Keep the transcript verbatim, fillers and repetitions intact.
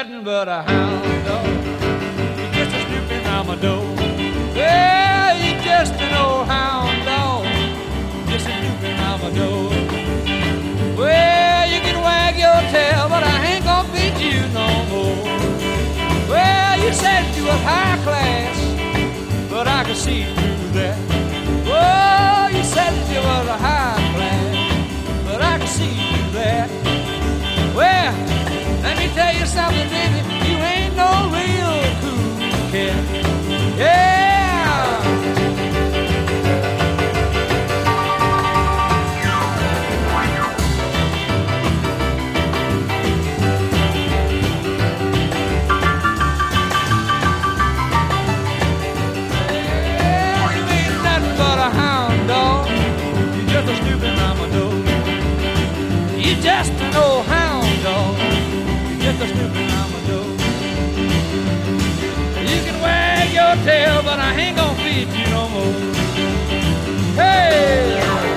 nothing but a hound dog. You're just a snooping Amador. Well, you're just an old hound dog, just a snooping Amador. Well, you can wag your tail, but I ain't gonna beat you no more. Well, you said you was high class, but I can see through that. Oh, you said that you was a high class, but I can see through that. Well, let me tell you something, baby, you ain't no real cool cat. Yeah. Just a stupid Amador. You're just an old hound dog. You're just a stupid Amador. You can wag your tail, but I ain't gonna feed you no more. Hey!